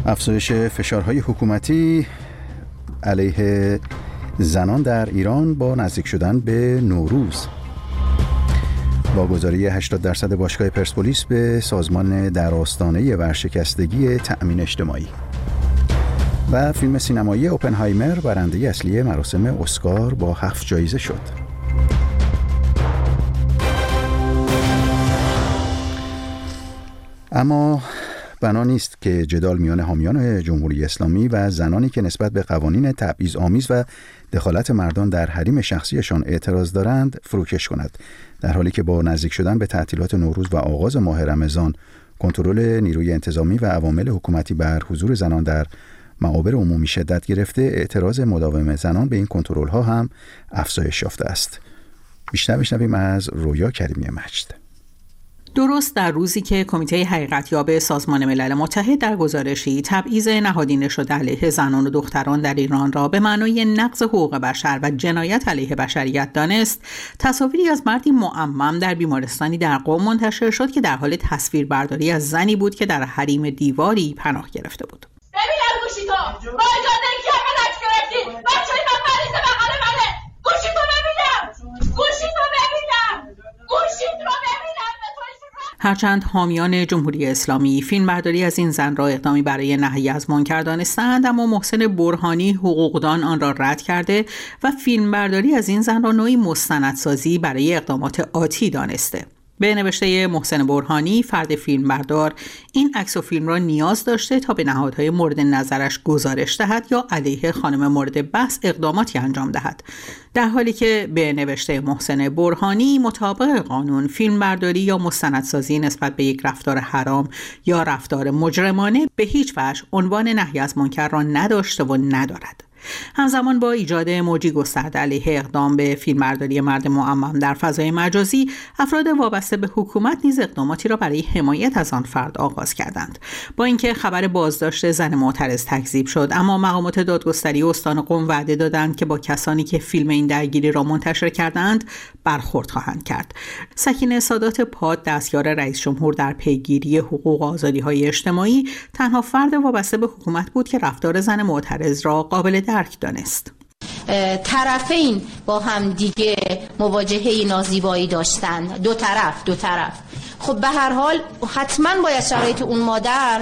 افزایش فشارهای حکومتی علیه زنان در ایران با نزدیک شدن به نوروز. واگذاری 80% باشگاه پرسپولیس به سازمان در آستانه ورشکستگی تأمین اجتماعی. و فیلم سینمایی اوپنهایمر برنده اصلی مراسم اسکار با 7 جایزه شد. اما بنا نیست که جدال میان حامیان جمهوری اسلامی و زنانی که نسبت به قوانین تبعیض‌آمیز و دخالت مردان در حریم شخصیشان اعتراض دارند فروکش کند، در حالی که با نزدیک شدن به تعطیلات نوروز و آغاز ماه رمضان کنترل نیروی انتظامی و عوامل حکومتی بر حضور زنان در مقابر عمومی شدت گرفته، اعتراض مداوم زنان به این کنترل‌ها هم افزایش یافته است. بیشتر بشنویم از رویا کریمی مجد. درست در روزی که کمیته حقیقتیاب سازمان ملل متحد در گزارشی تبعیض نهادینه شده علیه زنان و دختران در ایران را به معنای نقض حقوق بشر و جنایت علیه بشریت دانست، تصاویری از مردی معمم در بیمارستانی در قم منتشر شد که در حال تصویربرداری از زنی بود که در حریم دیواری پناه گرفته بود. ببینم گوشی تو با اجازه کی من عکس گرفتی؟ بچه‌ی من مریض بغل منه. گوشی تو ببینم. گوشی تو ببینم. گوشی تو ببینم. هرچند حامیان جمهوری اسلامی فیلمبرداری از این زن را اقدامی برای نهی از منکر دانستند، اما محسن برهانی حقوقدان آن را رد کرده و فیلمبرداری از این زن را نوعی مستندسازی برای اقدامات آتی دانسته. به نوشته محسن برهانی، فرد فیلمبردار این عکس و فیلم را نیاز داشته تا به نهادهای مورد نظرش گزارش دهد یا علیه خانم مورد بحث اقداماتی انجام دهد، در حالی که به نوشته محسن برهانی مطابق قانون فیلمبرداری یا مستندسازی نسبت به یک رفتار حرام یا رفتار مجرمانه به هیچ وجه عنوان نهی از منکر را نداشته و ندارد. همزمان با ایجاد موجی گسترده علیه اقدام به فیلمبرداری مرد معمم در فضای مجازی، افراد وابسته به حکومت نیز اقداماتی را برای حمایت از آن فرد آغاز کردند. با اینکه خبر بازداشت زن معترض تکذیب شد، اما مقامات دادگستری استان قم وعده دادند که با کسانی که فیلم این درگیری را منتشر کردند برخورد خواهند کرد. سکینه سادات پاد، دستیار رئیس جمهور در پیگیری حقوق و آزادی‌های اجتماعی، تنها فرد وابسته به حکومت بود که رفتار زن معترض را قابل درک دانست. طرفین با هم دیگه مواجهه نازیبایی داشتن، دو طرف. خب به هر حال حتما باید شرایط اون مادر،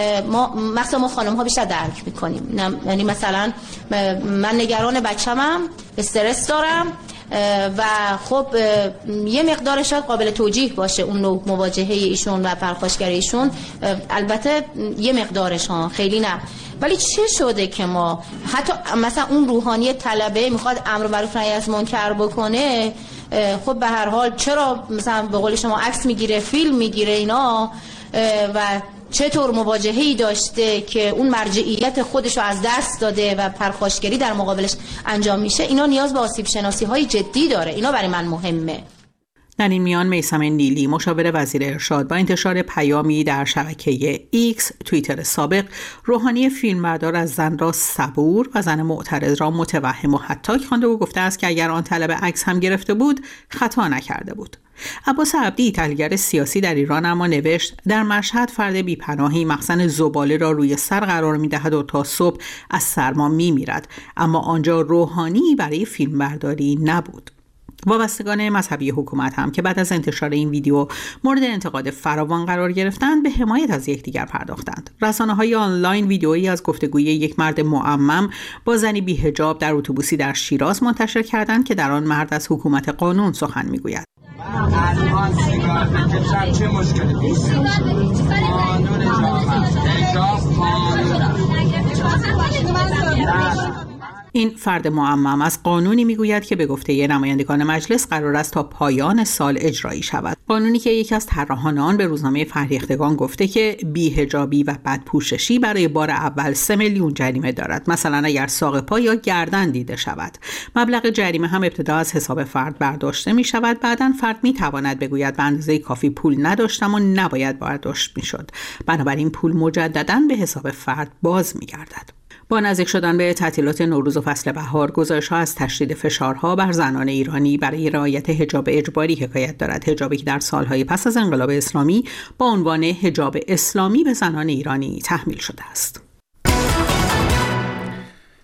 مثلا ما خانم ها بیشتر درک میکنیم. یعنی مثلا من نگران بچه‌مم، استرس دارم و خب یه مقدار شاید قابل توجیه باشه اون نوع مواجهه ایشون و پرخاشگری ایشون، البته یه مقدارش ها، خیلی نه. ولی چه شده که ما حتی مثلا اون روحانی طلبه میخواد امر معروف نهی از منکر بکنه، خب به هر حال چرا مثلا به قول شما عکس میگیره، فیلم میگیره اینا، و چطور مواجهه‌ای داشته که اون مرجعیت خودش رو از دست داده و پرخاشگری در مقابلش انجام میشه، اینا نیاز به آسیب شناسی های جدی داره. اینا برای من مهمه. در این میان میثم نیلی، مشاور وزیر ارشاد، با انتشار پیامی در شبکه ایکس، توییتر سابق، روحانی فیلمبردار از زن را صبور و زن معترض را متوهم و حتاک خوانده و گفته است که اگر آن طلب عکس هم گرفته بود خطا نکرده بود. عباس عبدی، تحلیلگر سیاسی در ایران، اما نوشت در مشهد فرد بی‌پناهی مخزن زباله را روی سر قرار می‌دهد و تا صبح از سرما می‌میرد، اما آنجا روحانی برای فیلمبرداری نبود. وابستگان مذهبی حکومت هم که بعد از انتشار این ویدیو مورد انتقاد فراوان قرار گرفتند، به حمایت از یکدیگر پرداختند. رسانه‌های آنلاین ویدیویی از گفتگوی یک مرد معمم با زنی بی‌حجاب در اتوبوسی در شیراز منتشر کردند که در آن مرد از حکومت قانون سخن می‌گوید. چه مشکلی پیش این فرد معمم از قانونی میگوید که به گفته نمایندگان مجلس قرار است تا پایان سال اجرایی شود. قانونی که یکی از طراحان آن به روزنامه فرهیختگان گفته که بی‌حجابی و بدپوششی برای بار اول 3 میلیون جریمه دارد. مثلا اگر ساق پا یا گردن دیده شود. مبلغ جریمه هم ابتدا از حساب فرد برداشته می شود. بعداً فرد می تواند بگوید به اندازه کافی پول نداشتم و نباید برداشت می شد. بنابراین پول مجدداً به حساب فرد باز می گردد. با نزدیک شدن به تعطیلات نوروز و فصل بهار، گزارش‌ها از تشدید فشارها بر زنان ایرانی برای رعایت حجاب اجباری حکایت دارد. حجابی که در سالهای پس از انقلاب اسلامی با عنوان حجاب اسلامی به زنان ایرانی تحمیل شده است.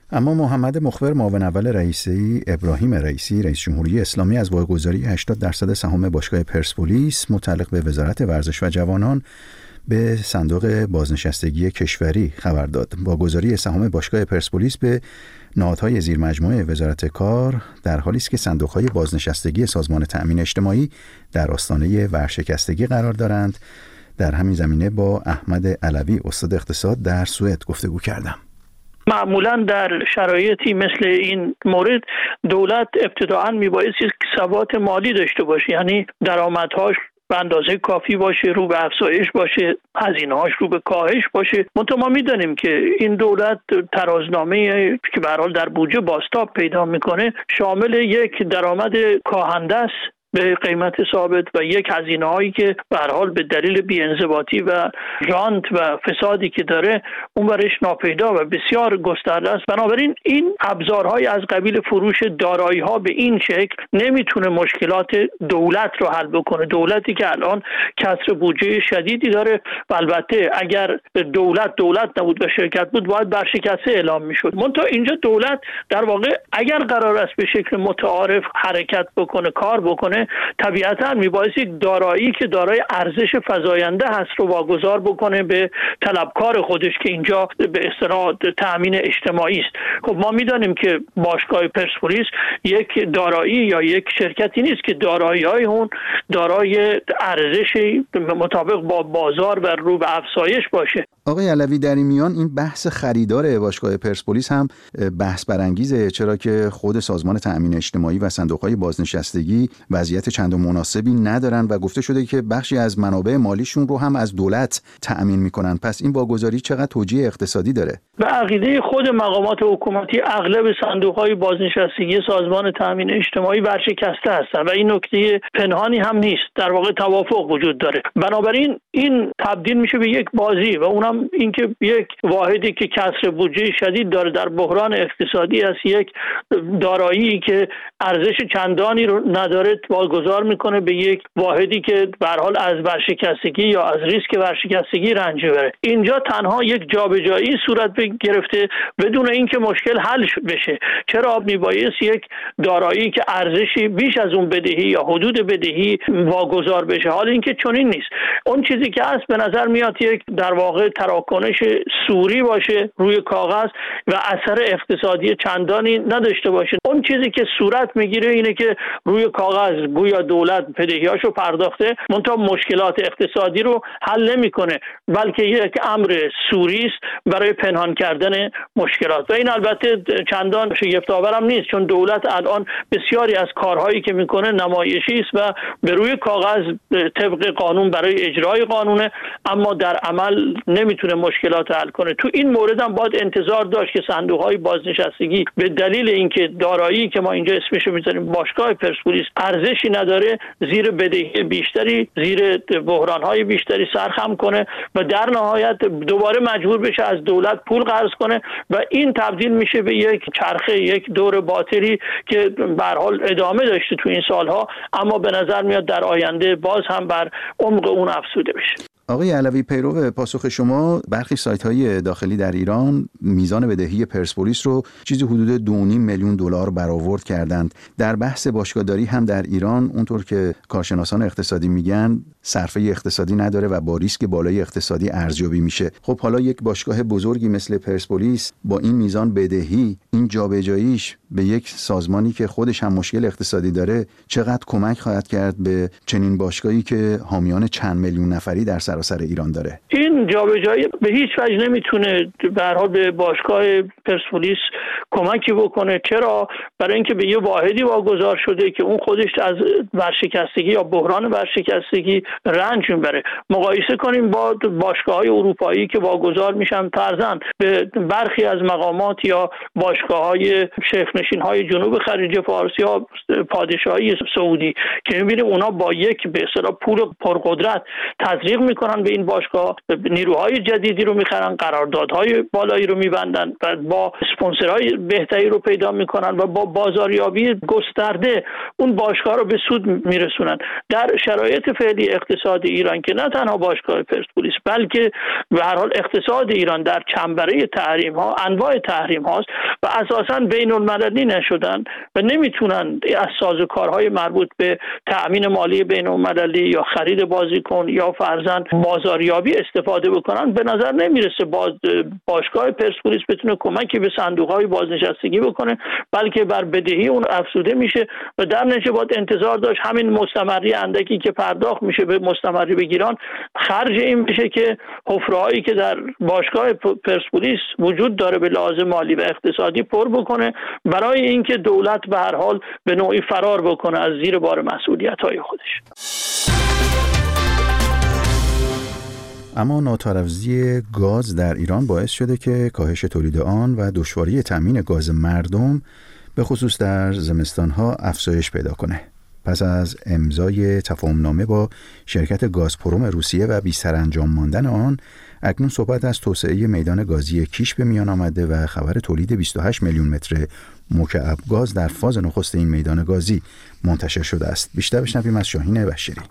اما محمد مخبر معاون اول رئیسی ابراهیم رئیسی رئیس جمهوری اسلامی از واگذاری 80% سهام باشگاه پرسپولیس متعلق به وزارت ورزش و جوانان به صندوق بازنشستگی کشوری خبر داد. واگذاری سهام باشگاه پرسپولیس به نهادهای زیر مجموعه وزارت کار در حالی است که صندوق‌های بازنشستگی سازمان تأمین اجتماعی در آستانه ورشکستگی قرار دارند. در همین زمینه با احمد علوی استاد اقتصاد در سوئد گفتگو کردم. معمولا در شرایطی مثل این مورد دولت ابتداعاً میبایستی ثبات مالی داشته باشه، یعنی درآمدهاش به اندازه کافی باشه، رو به افزایش باشه، هزینه‌هاش رو به کاهش باشه. منتها ما میدانیم که این دولت ترازنامه که به هر حال در بودجه بازتاب پیدا میکنه شامل یک درآمد کاهنده است به قیمت ثابت و یک هزینه‌هایی که به هر حال به دلیل بی‌انضباطی و رانت و فسادی که داره اون برش ناپیدا و بسیار گسترده است. بنابراین این ابزارهای از قبیل فروش دارایی‌ها به این شکل نمیتونه مشکلات دولت رو حل بکنه. دولتی که الان کسر بودجه شدیدی داره و البته اگر دولت نبود و شرکت بود باید برشکسته اعلام میشد. منتها اینجا دولت در واقع اگر قرار است به شکل متعارف حرکت بکنه، کار بکنه، طبیعتاً میبایست یک دارایی که دارای ارزش فزاینده هست رو واگذار بکنه به طلبکار خودش که اینجا به اصطلاح تأمین اجتماعی است. خب ما میدانیم که باشگاه پرسپولیس یک دارایی یا یک شرکتی نیست که دارایی‌های اون دارای ارزشی مطابق با بازار و رو به افزایش باشه. آقای علوی، در این میان این بحث خریدار باشگاه پرسپولیس هم بحث برانگیزه، چرا که خود سازمان تأمین اجتماعی و صندوق‌های بازنشستگی وضعیت چند و مناسبی ندارن و گفته شده که بخشی از منابع مالیشون رو هم از دولت تأمین میکنن. پس این واگذاری چقدر توجیه اقتصادی داره؟ به عقیده خود مقامات حکومتی اغلب صندوق‌های بازنشستگی سازمان تأمین اجتماعی ورشکسته هستند و این نکته پنهانی هم نیست، در واقع توافق وجود داره. بنابراین این تبدیل میشه به یک بازی و اونم اینکه یک واحدی که کسر بودجه شدید داره در بحران اقتصادی است، یک دارایی که ارزش چندانی رو نداره واگذار میکنه به یک واحدی که به هر حال از ورشکستگی یا از ریسک ورشکستگی رنج بره. اینجا تنها یک جابجایی صورت گرفته بدون اینکه مشکل حل بشه. چرا میبایست یک دارایی که ارزشی بیش از اون بدهی یا حدود بدهی واگذار بشه؟ حال اینکه چنین نیست. اون چیزی که هست به نظر میاد یک در واقع تراکنش سوری باشه روی کاغذ و اثر اقتصادی چندانی نداشته باشه. اون چیزی که صورت میگیره اینه که روی کاغذ گویا دولت بدهیاشو پرداخته، منتها مشکلات اقتصادی رو حل نمیکنه، بلکه یک امر سوری است برای پنهان کردن مشکلات. و این البته چندان شگفت‌آور هم نیست، چون دولت الان بسیاری از کارهایی که میکنه نمایشی است و به روی کاغذ طبق قانون برای اجرای قانونه، اما در عمل نمیتونه مشکلات حل کنه. تو این مورد هم باید انتظار داشت که صندوق‌های بازنشستگی به دلیل اینکه دارایی که ما اینجا اسمشو میذاریم باشگاه پرسپولیس ارزشی نداره، زیر بدهی بیشتری، زیر بحران‌های بیشتری سرخم کنه و در نهایت دوباره مجبور بشه از دولت پول قرض کنه و این تبدیل میشه به یک چرخه، یک دور باطلی که به هر حال ادامه داشته تو این سالها، اما به نظر میاد در آینده باز هم بر عمق اون افزوده بشه. آقای علوی، پیرو پاسخ شما، برخی سایت‌های داخلی در ایران میزان بدهی پرسپولیس رو چیزی حدود 2.5 میلیون دلار برآورد کردند. در بحث باشگاهداری هم در ایران اونطور که کارشناسان اقتصادی میگن صرفه اقتصادی نداره و با ریسک بالای اقتصادی ارزیابی میشه. خب حالا یک باشگاه بزرگی مثل پرسپولیس با این میزان بدهی، این جابجاییش به یک سازمانی که خودش هم مشکل اقتصادی داره چقدر کمک خواهد کرد به چنین باشگاهی که حامیان چند میلیون نفری در سراسر ایران داره؟ این جابجایی به هیچ وجه نمیتونه به هر حال به باشگاه پرسپولیس کمکی بکنه. چرا؟ برای اینکه به یه واحدی واگذار شده که اون خودش از ورشکستگی یا بحران ورشکستگی رنج میبره. مقایسه کنیم با باشگاه‌های اروپایی که واگذار میشن فرضاً به برخی از مقامات یا باشگاه‌های شیخ‌نشین‌های جنوب خلیج فارس یا پادشاهی سعودی که می‌بینیم اونا با یک به اصطلاح پول پرقدرت تزریق میکنن به این باشگاه، نیروهای جدیدی رو میخرن، قراردادهای بالایی رو میبندن و با اسپانسرهای بهتری رو پیدا میکنن و با بازاریابی گسترده اون باشگاه رو به سود میرسونن. در شرایط فعلی اقتصاد ایران که نه تنها باشگاه پرسپولیس بلکه به هر حال اقتصاد ایران در چنبره تحریم ها انواع تحریم هاست و اساساً بین المللی نشدن و نمیتونن از سازوکارهای مربوط به تأمین مالی بین المللی یا خرید بازیکن یا فرضاً بازاریابی استفاده بکنن. به نظر نمیرسه باشگاه پرسپولیس بتونه کمکی به صندوق‌های بازنشستگی بکنه، بلکه بر بدهی اون افزوده میشه و در نتیجه باید انتظار داشت همین مستمری اندکی که پرداخت میشه به مستمری بگیران خرج این بشه که حفره‌هایی که در باشگاه پرسپولیس وجود داره به لحاظ مالی و اقتصادی پر بکنه، برای اینکه دولت به هر حال به نوعی فرار بکنه از زیر بار مسئولیت‌های خودش. اما ناتوافزی گاز در ایران باعث شده که کاهش تولید آن و دشواری تامین گاز مردم به خصوص در زمستان‌ها افزایش پیدا کنه. پس از امضای تفاهمنامه با شرکت گازپروم روسیه و بی سرانجام ماندن آن، اکنون صحبت از توسعه میدان گازی کیش به میان آمده و خبر تولید 28 میلیون متر مکعب گاز در فاز نخست این میدان گازی منتشر شده است. بیشتر بشنویم از شاهین بشیری.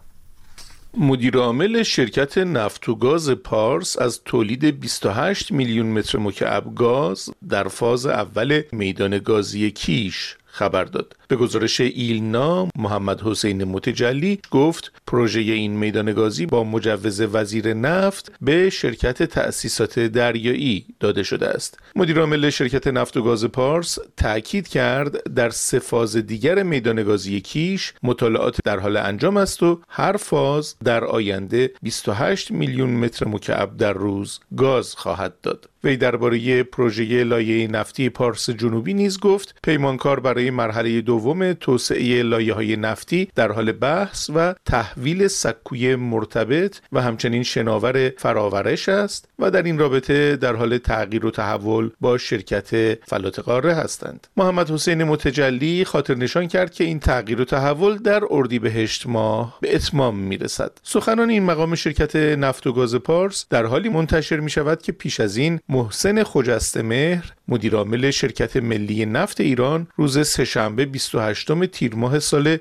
مدیر عامل شرکت نفت و گاز پارس از تولید 28 میلیون متر مکعب گاز در فاز اول میدان گازی کیش خبر داد. به گزارش ایلنا، محمد حسین متجلی گفت پروژه این میدان گازی با مجوز وزیر نفت به شرکت تأسیسات دریایی داده شده است. مدیر عامل شرکت نفت و گاز پارس تأکید کرد در 3 فاز دیگر میدان گازی کیش مطالعات در حال انجام است و هر فاز در آینده 28 میلیون متر مکعب در روز گاز خواهد داد. وی درباره پروژه لایه نفتی پارس جنوبی نیز گفت پیمانکار برای مرحله دوم توسعه لایه‌های نفتی در حال بحث و تحویل سکوی مرتبط و همچنین شناور فراورش است و در این رابطه در حال تغییر و تحول با شرکت فلات قاره هستند. محمد حسین متجلی خاطر نشان کرد که این تغییر و تحول در اردیبهشت ماه به اتمام میرسد. سخنان این مقام شرکت نفت و گاز پارس در حالی منتشر می شود که پیش از این محسن خجستمهر مدیر عامل شرکت ملی نفت ایران روز سه‌شنبه 28 تیر ماه سال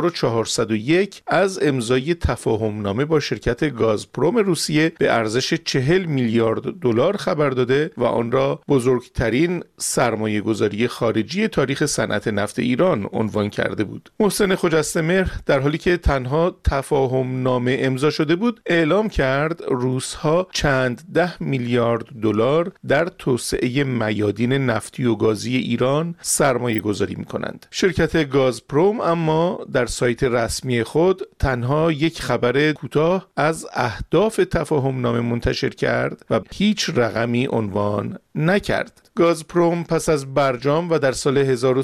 1401 از امضای تفاهمنامه با شرکت گازپروم روسیه به ارزش 40 میلیارد دلار خبر داده و آن را بزرگترین سرمایه‌گذاری خارجی تاریخ صنعت نفت ایران عنوان کرده بود. محسن خجستمهر در حالی که تنها تفاهمنامه امضا شده بود اعلام کرد روس‌ها چند ده میلیارد دلار در توسعه میادین نفتی و گازی ایران سرمایه گذاری می کنند. شرکت گازپروم اما در سایت رسمی خود تنها یک خبر کوتاه از اهداف تفاهمنامه منتشر کرد و هیچ رقمی عنوان نکرد. گازپروم پس از برجام و در سال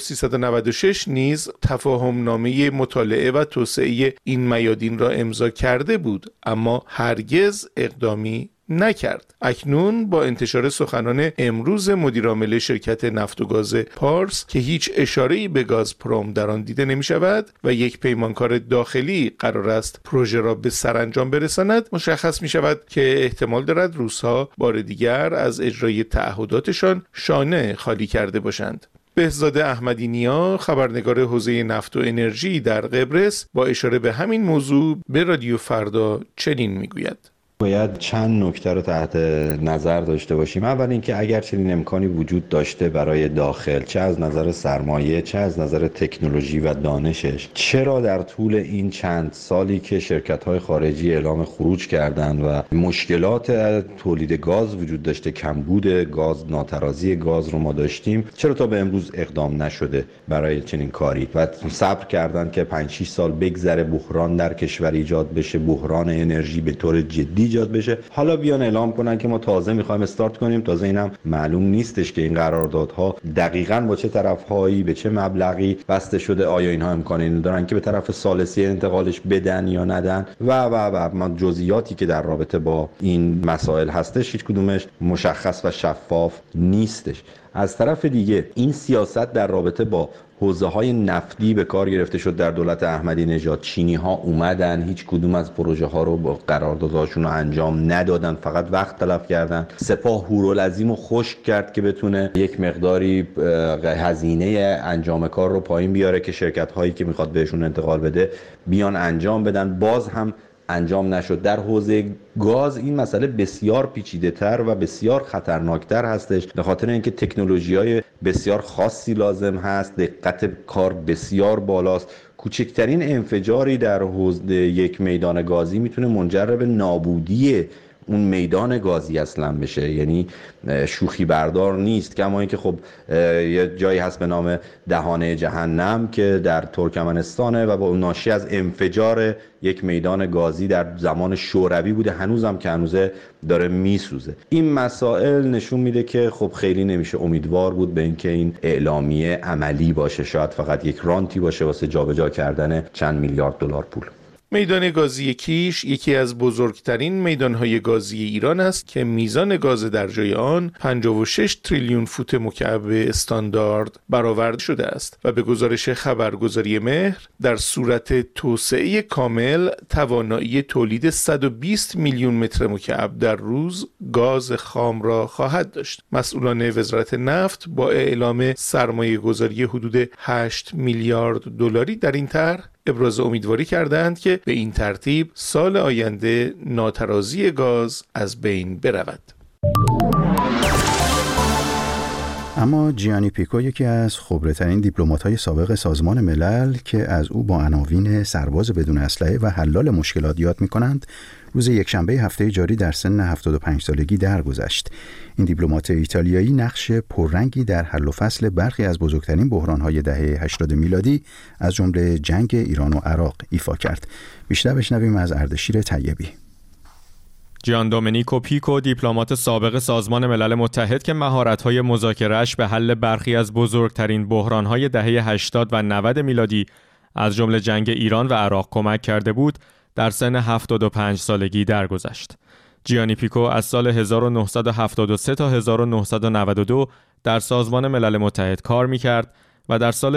1396 نیز تفاهمنامه مطالعه و توسعه این میادین را امضا کرده بود، اما هرگز اقدامی نکرد. اکنون با انتشار سخنان امروز مدیر عامل شرکت نفت و گاز پارس که هیچ اشاره‌ای به گازپروم در آن دیده نمی شود و یک پیمانکار داخلی قرار است پروژه را به سرانجام برساند، مشخص می شود که احتمال دارد روس‌ها بار دیگر از اجرای تعهداتشان شانه خالی کرده باشند. بهزاد احمدی نیا، خبرنگار حوزه نفت و انرژی در قبرس، با اشاره به همین موضوع به رادیو فردا چنین میگوید: باید چند نکته رو تحت نظر داشته باشیم. اول اینکه اگر چنین امکانی وجود داشته برای داخل، چه از نظر سرمایه چه از نظر تکنولوژی و دانشش، چرا در طول این چند سالی که شرکت‌های خارجی اعلام خروج کردند و مشکلات تولید گاز وجود داشته، کمبود گاز، ناترازی گاز رو ما داشتیم، چرا تا به امروز اقدام نشده برای چنین کاری و صبر کردن که 5-6 سال بگذره بحران در کشور ایجاد بشه، بحران انرژی به طور جدی ایجاد بشه، حالا بیان اعلام کنن که ما تازه میخوایم استارت کنیم. تازه اینم معلوم نیستش که این قراردادها دقیقاً با چه طرف‌هایی به چه مبلغی بسته شده، آیا اینها امکان اینو دارن که به طرف ثالثی انتقالش بدن یا ندن و ما جزئیاتی که در رابطه با این مسائل هستش هیچ کدومش مشخص و شفاف نیستش. از طرف دیگه این سیاست در رابطه با حوزه‌های نفتی به کار گرفته شد در دولت احمدی نژاد. چینی‌ها اومدن، هیچ کدوم از پروژه‌ها رو با قراردادهاشون رو انجام ندادن، فقط وقت تلف کردن. سپاه هورالعظیم رو خشک کرد که بتونه یک مقداری هزینه انجام کار رو پایین بیاره که شرکت‌هایی که میخواد بهشون انتقال بده بیان انجام بدن. باز هم انجام نشد. در حوزه گاز این مسئله بسیار پیچیده‌تر و بسیار خطرناکتر هستش، به خاطر اینکه تکنولوژی‌های بسیار خاصی لازم هست، دقت کار بسیار بالاست. کوچکترین انفجاری در حوزه یک میدان گازی میتونه منجر به نابودی اون میدان گازی اصلا بشه، یعنی شوخی بردار نیست. کما اینکه خب یه جایی هست به نام دهانه جهنم که در ترکمنستانه و با ناشی از انفجار یک میدان گازی در زمان شوروی بوده، هنوزم که هنوزه داره میسوزه. این مسائل نشون میده که خب خیلی نمیشه امیدوار بود به اینکه این اعلامیه عملی باشه، شاید فقط یک رانتی باشه واسه جابجا کردن چند میلیارد دلار پول. میدان گازی کیش یکی از بزرگترین میدانهای گازی ایران است که میزان گاز در جای آن 56 تریلیون فوت مکعب استاندارد برآورده شده است و به گزارش خبرگزاری مهر در صورت توسعه کامل توانایی تولید 120 میلیون متر مکعب در روز گاز خام را خواهد داشت. مسئولان وزارت نفت با اعلام سرمایه گذاری حدود 8 میلیارد دلاری در این طرح ابراز امیدواری کردند که به این ترتیب سال آینده ناترازی گاز از بین برود. اما جیانی پیکو، یکی از خبره‌ترین دیپلمات‌های سابق سازمان ملل که از او با عناوین سرباز بدون اسلحه و حلال مشکلات یاد می‌کنند، روز یکشنبه هفته جاری در سن 75 سالگی درگذشت. این دیپلمات ایتالیایی نقش پررنگی در حل و فصل برخی از بزرگترین بحران‌های دهه 80 میلادی از جمله جنگ ایران و عراق ایفا کرد. بیشتر بشنویم از اردشیر طیبی. جان دومنیکو پیکو، دیپلمات سابق سازمان ملل متحد که مهارت‌های مذاکره‌اش به حل برخی از بزرگترین بحران‌های دهه 80 و 90 میلادی از جمله جنگ ایران و عراق کمک کرده بود، در سن 75 سالگی درگذشت. جیانی پیکو از سال 1973 تا 1992 در سازمان ملل متحد کار می‌کرد و در سال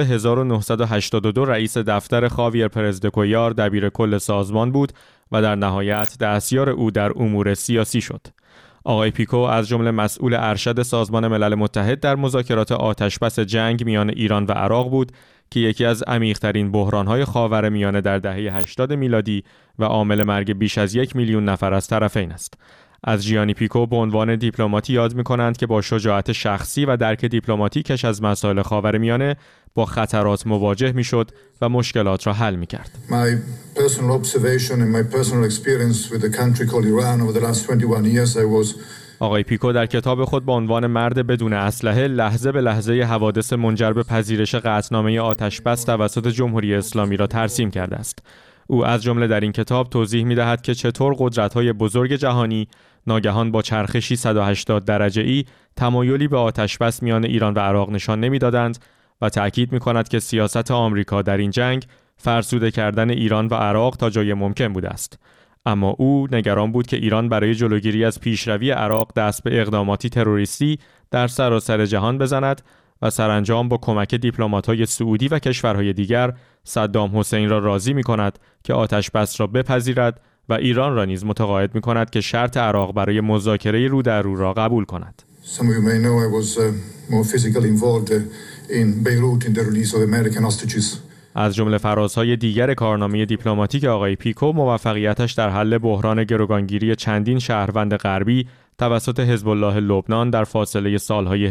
1982 رئیس دفتر خاویر پرز د کویار دبیر کل سازمان بود و در نهایت دستیار او در امور سیاسی شد. آقای پیکو از جمله مسئول ارشد سازمان ملل متحد در مذاکرات آتشبس جنگ میان ایران و عراق بود که یکی از عمیق‌ترین بحران‌های خاورمیانه در دهه 80 میلادی و عامل مرگ بیش از 1 میلیون نفر از طرفین است. از جیانی پیکو به عنوان دیپلماتی یاد می‌کنند که با شجاعت شخصی و درک دیپلماتیکش از مسائل خاورمیانه با خطرات مواجه می‌شد و مشکلات را حل می‌کرد. My personal observation and my personal experience with the country called Iran over the last 21 years I was آقای پیکو در کتاب خود با عنوان مرد بدون اسلحه لحظه به لحظه حوادث منجر به پذیرش قطعنامه آتشبس توسط جمهوری اسلامی را ترسیم کرده است. او از جمله در این کتاب توضیح می‌دهد که چطور قدرت‌های بزرگ جهانی ناگهان با چرخشی 180 درجه‌ای تمایلی به آتشبس میان ایران و عراق نشان نمی‌دادند و تأکید می‌کند که سیاست آمریکا در این جنگ فرسوده کردن ایران و عراق تا جای ممکن بوده است. اما او نگران بود که ایران برای جلوگیری از پیشروی عراق دست به اقداماتی تروریستی در سراسر جهان بزند و سرانجام با کمک دیپلمات‌های سعودی و کشورهای دیگر صدام حسین را راضی می‌کند که آتشبس را بپذیرد و ایران را نیز متقاعد می‌کند که شرط عراق برای مذاکره رو در رو را قبول کند. some of you may know I was more physically involved in Beirut in the release of American hostages. از جمله فرازهای دیگر کارنامه دیپلماتیک آقای پیکو موفقیتش در حل بحران گروگانگیری چندین شهروند غربی توسط حزب الله لبنان در فاصله سالهای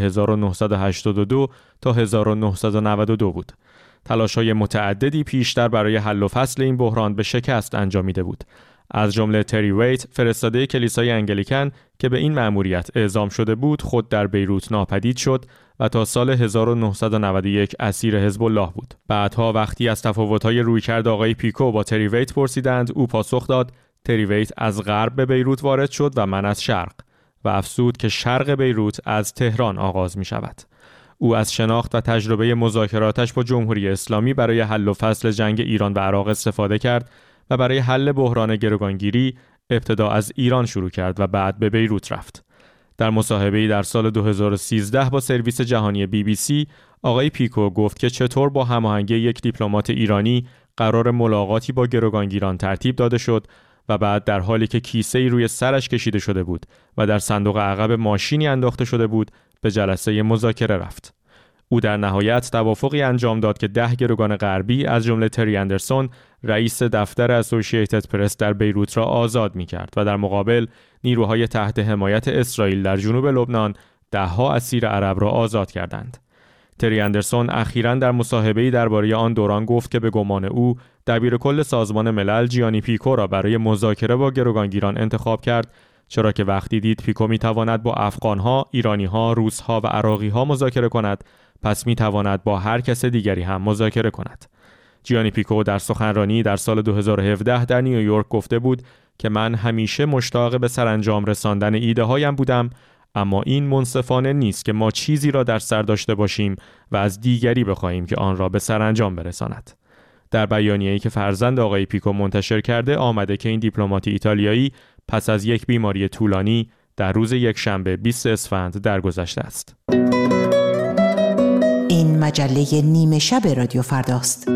1982 تا 1992 بود. تلاش‌های متعددی پیشتر برای حل و فصل این بحران به شکست انجامیده بود. از جمله تری ویت، فرستاده کلیسای انگلیکن که به این مأموریت اعزام شده بود، خود در بیروت ناپدید شد و تا سال 1991 اسیر حزب الله بود. بعدها وقتی از تفاوت‌های رویکرد آقای پیکو با تری ویت پرسیدند، او پاسخ داد تری ویت از غرب به بیروت وارد شد و من از شرق، و افزود که شرق بیروت از تهران آغاز می شود. او از شناخت و تجربه مذاکراتش با جمهوری اسلامی برای حل و فصل جنگ ایران و عراق استفاده کرد و برای حل بحران گروگانگیری ابتدا از ایران شروع کرد و بعد به بیروت رفت. در مصاحبه‌ای در سال 2013 با سرویس جهانی BBC، آقای پیکو گفت که چطور با هماهنگی یک دیپلمات ایرانی قرار ملاقاتی با گروگانگیران ترتیب داده شد و بعد در حالی که کیسه‌ای روی سرش کشیده شده بود و در صندوق عقب ماشینی انداخته شده بود، به جلسه مذاکره رفت. او در نهایت توافقی انجام داد که 10 گروگان غربی از جمله تری اندرسون، رئیس دفتر اسوسییتد پرس در بیروت را آزاد می‌کرد و در مقابل نیروهای تحت حمایت اسرائیل در جنوب لبنان 10 اسیر عرب را آزاد کردند. تری اندرسون اخیراً در مصاحبه‌ای درباره آن دوران گفت که به گمان او دبیرکل سازمان ملل جیانی پیکو را برای مذاکره با گروگانگیران انتخاب کرد، چرا که وقتی دید پیکو می‌تواند با افغان‌ها، ایرانی‌ها، روس‌ها و عراقی‌ها مذاکره کند، پس می‌تواند با هر کس دیگری هم مذاکره کند. جیانی پیکو در سخنرانی در سال 2017 در نیویورک گفته بود که من همیشه مشتاق به سرانجام رساندن ایده‌هایم بودم، اما این منصفانه نیست که ما چیزی را در سر داشته باشیم و از دیگری بخواهیم که آن را به سرانجام برساند. در بیانیه‌ای که فرزند آقای پیکو منتشر کرده آمده که این دیپلمات ایتالیایی پس از یک بیماری طولانی در روز یکشنبه 20 اسفند درگذشته است. این مجله نیمه شب رادیو فرداست.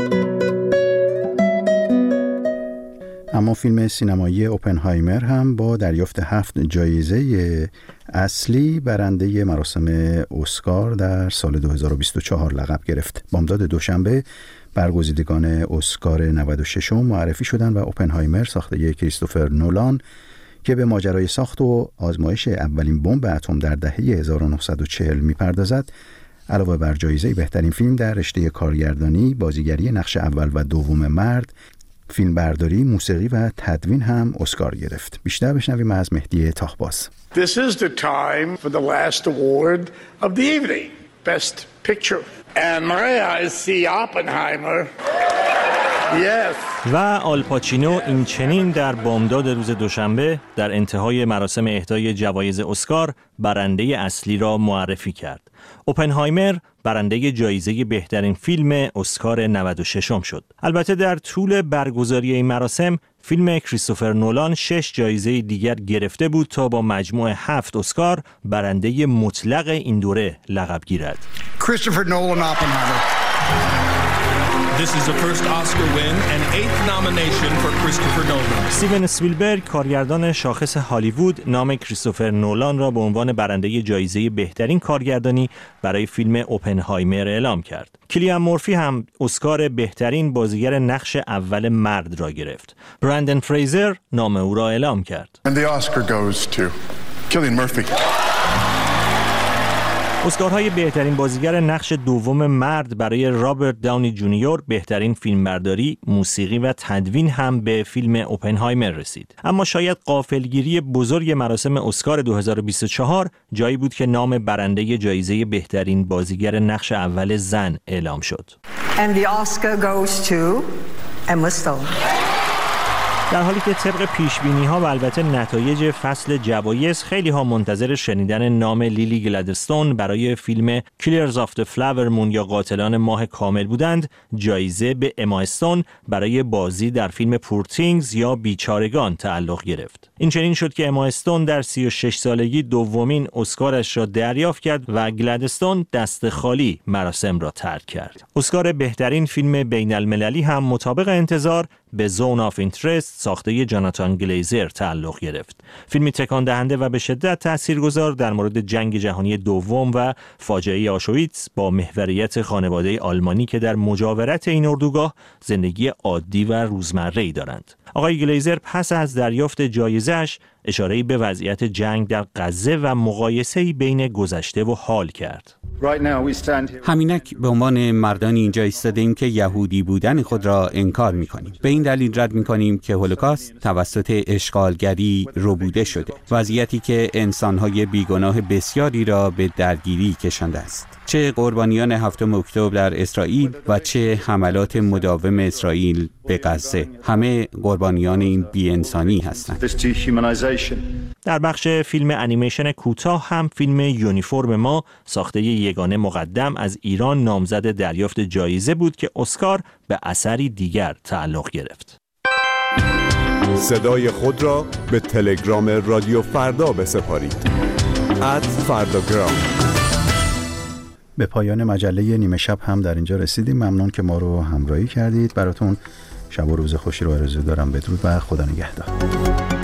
اما فیلم سینمایی اوپنهایمر هم با دریافت 7 جایزه اصلی برنده مراسم اسکار در سال 2024 لقب گرفت. بامداد دوشنبه برگزیدگان اسکار 96 معرفی شدند و اوپنهایمر ساخته کریستوفر نولان که به ماجرای ساخت و آزمایش اولین بمب اتم در دهه 1940 می‌پردازد، علاوه بر جایزه بهترین فیلم در رشته کارگردانی، بازیگری نقش اول و دوم مرد، فیلم برداری، موسیقی و تدوین هم اسکار گرفت. بیشتر بشنویم از مهدی تاخباز. This is the time for the last award of the evening, Best Picture. And my eyes see Oppenheimer. Yes. و آلپاچینو این چنین در بامداد روز دوشنبه در انتهای مراسم اهدای جوایز اسکار برنده اصلی را معرفی کرد. اوپنهایمر برنده جایزه بهترین فیلم اسکار 96 شد. البته در طول برگزاری این مراسم فیلم کریستوفر نولان 6 جایزه دیگر گرفته بود تا با مجموع 7 اسکار برنده مطلق این دوره لقب گیرد. Christopher Nolan Oppenheimer. This is the first Oscar win and 8th nomination for Christopher Nolan. استیون اسپیلبرگ، کارگردان شاخص هالیوود، نام کریستوفر نولان را به عنوان برنده جایزه بهترین کارگردانی برای فیلم اوپنهایمر اعلام کرد. کلیان مورفی هم اسکار بهترین بازیگر نقش اول مرد را گرفت. برندن فریزر نام او را اعلام کرد. And the Oscar goes to Cillian Murphy. اسکارهای بهترین بازیگر نقش دوم مرد برای رابرت داونی جونیور، بهترین فیلمبرداری، موسیقی و تدوین هم به فیلم اوپنهایمر رسید. اما شاید غافلگیری بزرگ مراسم اسکار 2024 جایی بود که نام برنده جایزه بهترین بازیگر نقش اول زن اعلام شد. And the Oscar goes to Emma Stone. در حالی که طبق پیشبینی‌ها و البته نتایج فصل جوایز خیلی ها منتظر شنیدن نام لیلی گلادستون برای فیلم کیلرز آف د فلاور مون یا قاتلان ماه کامل بودند، جایزه به اما استون برای بازی در فیلم پور تینگز یا بیچارگان تعلق گرفت. این چنین شد که اما استون در 36 سالگی دومین اسکارش را دریافت کرد و گلادستون دست خالی مراسم را ترک کرد. اسکار بهترین فیلم بین المللی هم مطابق انتظار به زون آف اینترست ساخته جاناتان گلیزر تعلق گرفت. فیلمی تکان دهنده و به شدت تاثیرگذار در مورد جنگ جهانی دوم و فاجعه آشویتس با محوریت خانواده آلمانی که در مجاورت این اردوگاه زندگی عادی و روزمره‌ای دارند. آقای گلیزر پس از دریافت جایزه‌اش اشاره‌ای به وضعیت جنگ در غزه و مقایسه‌ای بین گذشته و حال کرد. همینک به عنوان مردانی اینجا ایستادیم که یهودی بودن خود را انکار می‌کنیم. به این دلیل رد می‌کنیم که هولوکاست توسط اشغالگری ربوده شده، وضعیتی که انسان‌های بیگناه بسیاری را به درگیری کشانده است. چه قربانیان 7 اکتبر در اسرائیل و چه حملات مداوم اسرائیل به غزه، همه قربانیان این بی‌انسانی هستند. در بخش فیلم انیمیشن کوتاه هم فیلم یونیفرم ما ساخته یگانه مقدم از ایران نامزد دریافت جایزه بود که اسکار به اثری دیگر تعلق گرفت. صدای خود را به تلگرام رادیو فردا بسپارید. @فرداگرام. به پایان مجله نیمه شب هم در اینجا رسیدیم. ممنون که ما رو همراهی کردید. براتون شب و روز خوشی رو آرزو دارم. بدرود و خدا نگهدار.